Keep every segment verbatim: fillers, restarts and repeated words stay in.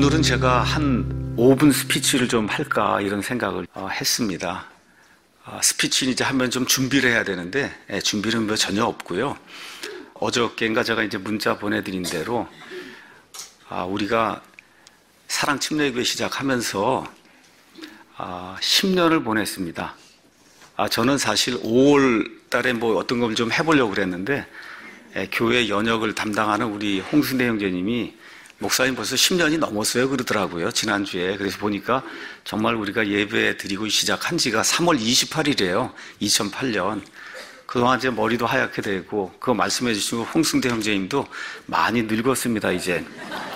오늘은 제가 한 오 분 스피치를 좀 할까 이런 생각을 어, 했습니다. 어, 스피치는 이제 하면 좀 준비를 해야 되는데 예, 준비는 뭐 전혀 없고요. 어저께인가 제가 이제 문자 보내드린 대로 아, 우리가 사랑 침례교회 시작하면서 아, 십 년을 보냈습니다. 아, 저는 사실 오월 달에 뭐 어떤 걸 좀 해보려고 그랬는데 예, 교회 연역을 담당하는 우리 홍순대 형제님이 목사님 벌써 십 년이 넘었어요 그러더라고요, 지난주에. 그래서 보니까 정말 우리가 예배 드리고 시작한 지가 삼월 이십팔일이에요 이천팔 년. 그동안 제 머리도 하얗게 되고, 그거 말씀해 주시고 홍승대 형제님도 많이 늙었습니다 이제.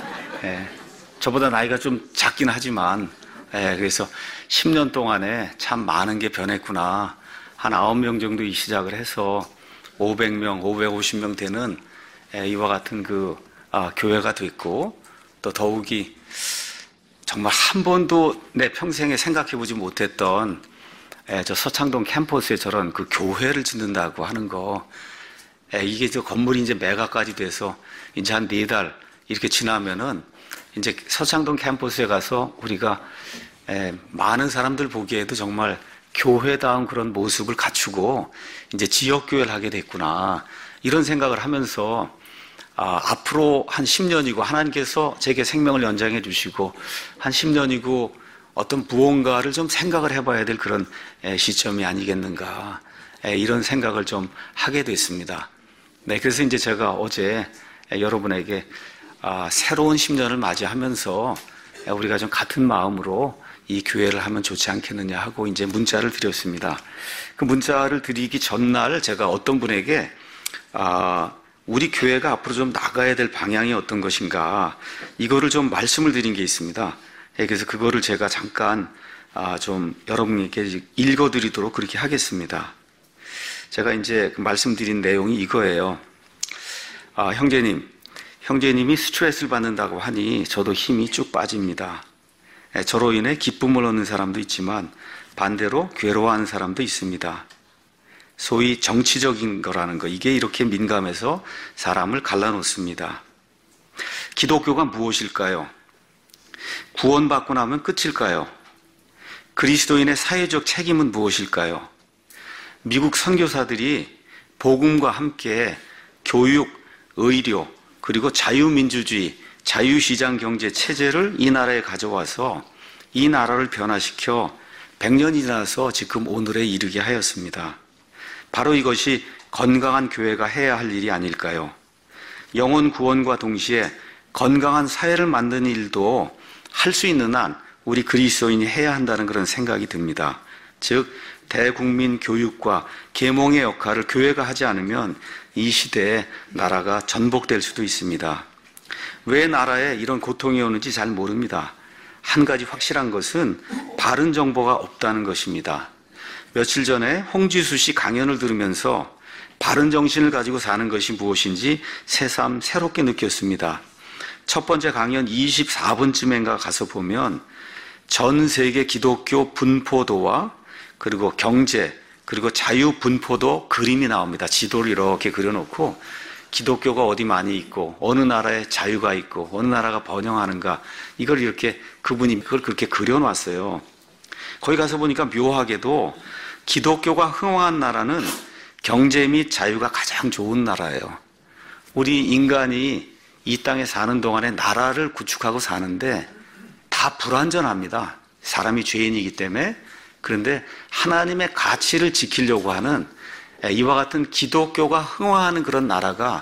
예, 저보다 나이가 좀 작긴 하지만 예, 그래서 십 년 동안에 참 많은 게 변했구나. 한 아홉 명 정도 이 시작을 해서 오백 명, 오백오십 명 되는 예, 이와 같은 그 아, 교회가 됐고, 또 더욱이 정말 한 번도 내 평생에 생각해보지 못했던 예, 저 서창동 캠퍼스에 저런 그 교회를 짓는다고 하는 거, 예, 이게 저 건물이 이제 매각까지 돼서 이제 한 네 달 이렇게 지나면은 이제 서창동 캠퍼스에 가서 우리가 예, 많은 사람들 보기에도 정말 교회다운 그런 모습을 갖추고 이제 지역교회를 하게 됐구나, 이런 생각을 하면서 아, 앞으로 한 십 년이고 하나님께서 제게 생명을 연장해 주시고 한 십 년이고 어떤 무언가를 좀 생각을 해봐야 될 그런 시점이 아니겠는가, 이런 생각을 좀 하게 됐습니다. 네, 그래서 이제 제가 어제 여러분에게 아, 새로운 십 년을 맞이하면서 우리가 좀 같은 마음으로 이 교회를 하면 좋지 않겠느냐 하고 이제 문자를 드렸습니다. 그 문자를 드리기 전날 제가 어떤 분에게 아, 우리 교회가 앞으로 좀 나가야 될 방향이 어떤 것인가, 이거를 좀 말씀을 드린 게 있습니다. 그래서 그거를 제가 잠깐 좀 여러분께 읽어드리도록 그렇게 하겠습니다. 제가 이제 말씀드린 내용이 이거예요. 아, 형제님, 형제님이 스트레스를 받는다고 하니 저도 힘이 쭉 빠집니다. 저로 인해 기쁨을 얻는 사람도 있지만 반대로 괴로워하는 사람도 있습니다. 소위 정치적인 거라는 거, 이게 이렇게 민감해서 사람을 갈라놓습니다. 기독교가 무엇일까요? 구원받고 나면 끝일까요? 그리스도인의 사회적 책임은 무엇일까요? 미국 선교사들이 복음과 함께 교육, 의료, 그리고 자유민주주의, 자유시장 경제 체제를 이 나라에 가져와서 이 나라를 변화시켜 백 년이 지나서 지금 오늘에 이르게 하였습니다. 바로 이것이 건강한 교회가 해야 할 일이 아닐까요? 영혼 구원과 동시에 건강한 사회를 만드는 일도 할 수 있는 한 우리 그리스도인이 해야 한다는 그런 생각이 듭니다. 즉 대국민 교육과 계몽의 역할을 교회가 하지 않으면 이 시대에 나라가 전복될 수도 있습니다. 왜 나라에 이런 고통이 오는지 잘 모릅니다. 한 가지 확실한 것은 바른 정보가 없다는 것입니다. 며칠 전에 홍지수 씨 강연을 들으면서 바른 정신을 가지고 사는 것이 무엇인지 새삼 새롭게 느꼈습니다. 첫 번째 강연 이십사 분쯤인가 가서 보면 전 세계 기독교 분포도와 그리고 경제, 그리고 자유 분포도 그림이 나옵니다. 지도를 이렇게 그려놓고 기독교가 어디 많이 있고 어느 나라에 자유가 있고 어느 나라가 번영하는가, 이걸 이렇게 그분이 그걸 그렇게 그려놨어요. 거기 가서 보니까 묘하게도 기독교가 흥황한 나라는 경제 및 자유가 가장 좋은 나라예요. 우리 인간이 이 땅에 사는 동안에 나라를 구축하고 사는데 다 불완전합니다. 사람이 죄인이기 때문에. 그런데 하나님의 가치를 지키려고 하는 이와 같은 기독교가 흥황하는 그런 나라가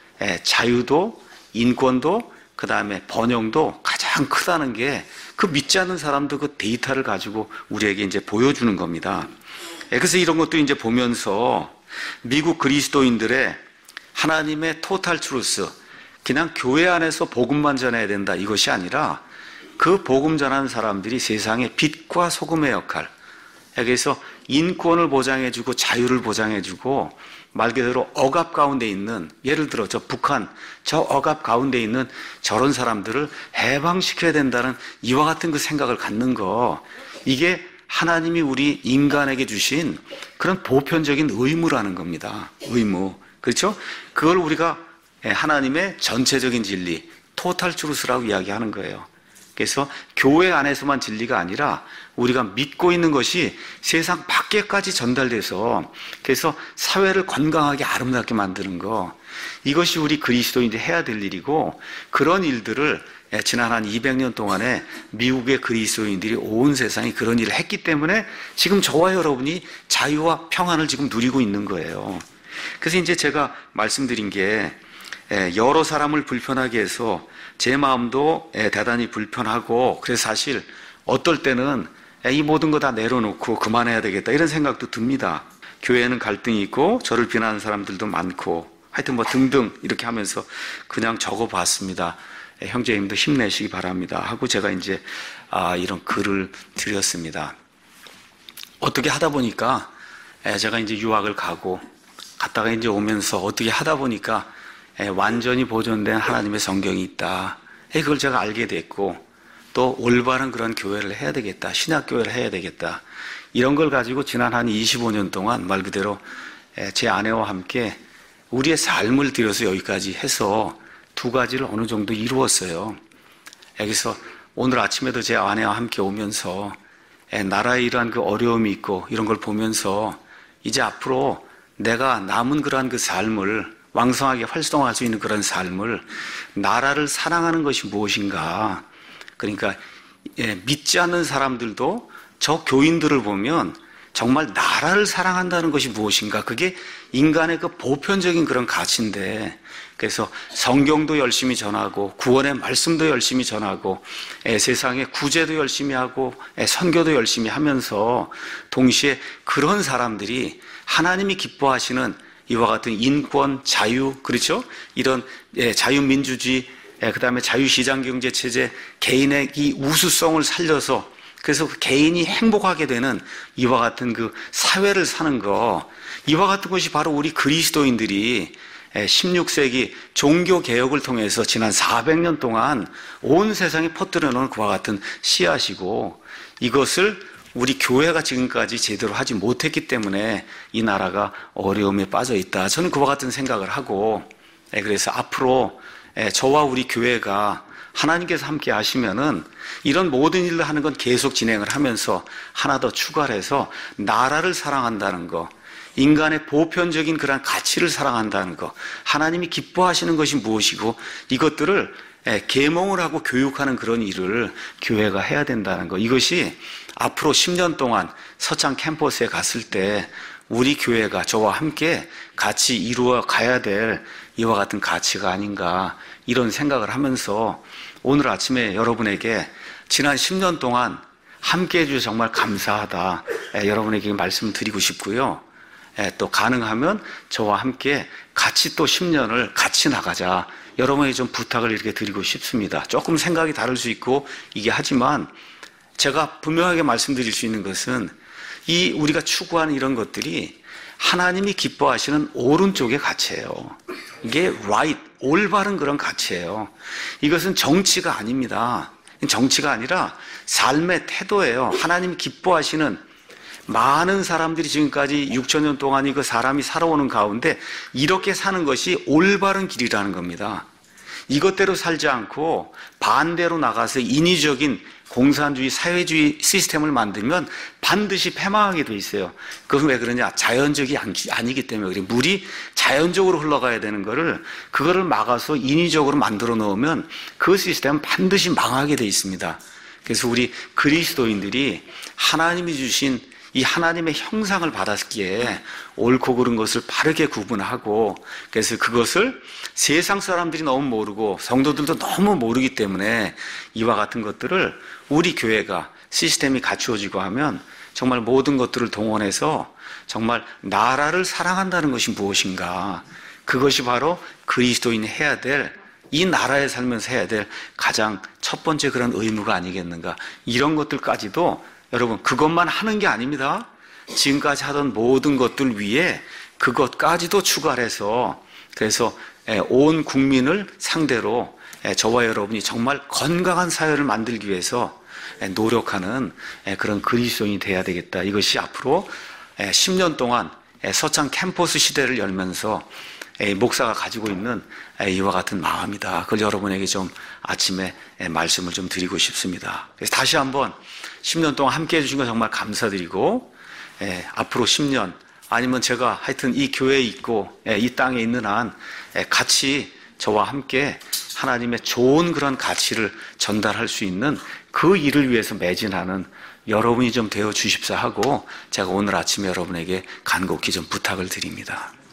자유도 인권도 그 다음에 번영도 가장 크다는 게 그 믿지 않는 사람도 그 데이터를 가지고 우리에게 이제 보여주는 겁니다. 그래서 이런 것도 이제 보면서 미국 그리스도인들의 하나님의 토탈 트루스, 그냥 교회 안에서 복음만 전해야 된다, 이것이 아니라 그 복음 전하는 사람들이 세상의 빛과 소금의 역할, 그래서 인권을 보장해주고 자유를 보장해주고 말 그대로 억압 가운데 있는, 예를 들어 저 북한 저 억압 가운데 있는 저런 사람들을 해방시켜야 된다는 이와 같은 그 생각을 갖는 거, 이게 하나님이 우리 인간에게 주신 그런 보편적인 의무라는 겁니다. 의무. 그렇죠? 그걸 우리가 하나님의 전체적인 진리, 토탈 트루스라고 이야기하는 거예요. 그래서 교회 안에서만 진리가 아니라 우리가 믿고 있는 것이 세상 밖에까지 전달돼서 그래서 사회를 건강하게 아름답게 만드는 거, 이것이 우리 그리스도인들이 해야 될 일이고, 그런 일들을 지난 한 이백 년 동안에 미국의 그리스도인들이 온 세상에 그런 일을 했기 때문에 지금 저와 여러분이 자유와 평안을 지금 누리고 있는 거예요. 그래서 이제 제가 말씀드린 게 여러 사람을 불편하게 해서 제 마음도 대단히 불편하고, 그래서 사실 어떨 때는 이 모든 거 다 내려놓고 그만해야 되겠다 이런 생각도 듭니다. 교회에는 갈등이 있고 저를 비난하는 사람들도 많고 하여튼 뭐 등등 이렇게 하면서 그냥 적어봤습니다. 형제님도 힘내시기 바랍니다 하고 제가 이제 아, 이런 글을 드렸습니다. 어떻게 하다 보니까 제가 이제 유학을 가고 갔다가 이제 오면서 어떻게 하다 보니까 완전히 보존된 하나님의 성경이 있다. 그걸 제가 알게 됐고, 또 올바른 그런 교회를 해야 되겠다. 신학교회를 해야 되겠다. 이런 걸 가지고 지난 한 이십오 년 동안 말 그대로 제 아내와 함께 우리의 삶을 들여서 여기까지 해서 두 가지를 어느 정도 이루었어요. 여기서 오늘 아침에도 제 아내와 함께 오면서 나라에 이러한 그 어려움이 있고 이런 걸 보면서 이제 앞으로 내가 남은 그러한 그 삶을 왕성하게 활성화할 수 있는 그런 삶을, 나라를 사랑하는 것이 무엇인가. 그러니까 예, 믿지 않는 사람들도 저 교인들을 보면 정말 나라를 사랑한다는 것이 무엇인가. 그게 인간의 그 보편적인 그런 가치인데, 그래서 성경도 열심히 전하고 구원의 말씀도 열심히 전하고 예, 세상의 구제도 열심히 하고 예, 선교도 열심히 하면서 동시에 그런 사람들이 하나님이 기뻐하시는 이와 같은 인권, 자유, 그렇죠? 이런 예, 자유민주주의, 예, 그 다음에 자유시장경제체제, 개인의 이 우수성을 살려서 그래서 그 개인이 행복하게 되는 이와 같은 그 사회를 사는 거, 이와 같은 것이 바로 우리 그리스도인들이 십육 세기 종교개혁을 통해서 지난 사백 년 동안 온 세상에 퍼뜨려 놓은 그와 같은 씨앗이고, 이것을 우리 교회가 지금까지 제대로 하지 못했기 때문에 이 나라가 어려움에 빠져 있다. 저는 그와 같은 생각을 하고, 그래서 앞으로 저와 우리 교회가 하나님께서 함께 하시면은 이런 모든 일을 하는 건 계속 진행을 하면서 하나 더 추가를 해서 나라를 사랑한다는 거, 인간의 보편적인 그런 가치를 사랑한다는 거, 하나님이 기뻐하시는 것이 무엇이고 이것들을 계몽을 하고 교육하는 그런 일을 교회가 해야 된다는 거, 이것이 앞으로 십 년 동안 서창 캠퍼스에 갔을 때 우리 교회가 저와 함께 같이 이루어 가야 될 이와 같은 가치가 아닌가, 이런 생각을 하면서 오늘 아침에 여러분에게 지난 십 년 동안 함께 해주셔서 정말 감사하다, 여러분에게 말씀을 드리고 싶고요. 또 가능하면 저와 함께 같이 또 십 년을 같이 나가자, 여러분에게 좀 부탁을 이렇게 드리고 싶습니다. 조금 생각이 다를 수 있고 이게 하지만 제가 분명하게 말씀드릴 수 있는 것은 이 우리가 추구하는 이런 것들이 하나님이 기뻐하시는 오른쪽의 가치예요. 이게 right, 올바른 그런 가치예요. 이것은 정치가 아닙니다. 정치가 아니라 삶의 태도예요. 하나님이 기뻐하시는, 많은 사람들이 지금까지 육천 년 동안 그 사람이 살아오는 가운데 이렇게 사는 것이 올바른 길이라는 겁니다. 이것대로 살지 않고 반대로 나가서 인위적인 공산주의, 사회주의 시스템을 만들면 반드시 패망하게 돼 있어요. 그건 왜 그러냐? 자연적이 아니기 때문에 그래요. 물이 자연적으로 흘러가야 되는 거를, 그거를 막아서 인위적으로 만들어 놓으면 그 시스템은 반드시 망하게 돼 있습니다. 그래서 우리 그리스도인들이 하나님이 주신 이 하나님의 형상을 받았기에 옳고 그른 것을 바르게 구분하고, 그래서 그것을 세상 사람들이 너무 모르고 성도들도 너무 모르기 때문에 이와 같은 것들을 우리 교회가 시스템이 갖추어지고 하면 정말 모든 것들을 동원해서 정말 나라를 사랑한다는 것이 무엇인가, 그것이 바로 그리스도인이 해야 될, 이 나라에 살면서 해야 될 가장 첫 번째 그런 의무가 아니겠는가. 이런 것들까지도 여러분, 그것만 하는 게 아닙니다. 지금까지 하던 모든 것들 위에 그것까지도 추가해서, 그래서 온 국민을 상대로 저와 여러분이 정말 건강한 사회를 만들기 위해서 노력하는 그런 그리스도인이 돼야 되겠다. 이것이 앞으로 십 년 동안 서창 캠퍼스 시대를 열면서 목사가 가지고 있는 이와 같은 마음이다. 그걸 여러분에게 좀 아침에 말씀을 좀 드리고 싶습니다. 그래서 다시 한번 십 년 동안 함께 해주신 거 정말 감사드리고, 앞으로 십 년 아니면 제가 하여튼 이 교회에 있고 이 땅에 있는 한 같이 저와 함께 하나님의 좋은 그런 가치를 전달할 수 있는 그 일을 위해서 매진하는 여러분이 좀 되어 주십사 하고 제가 오늘 아침에 여러분에게 간곡히 좀 부탁을 드립니다.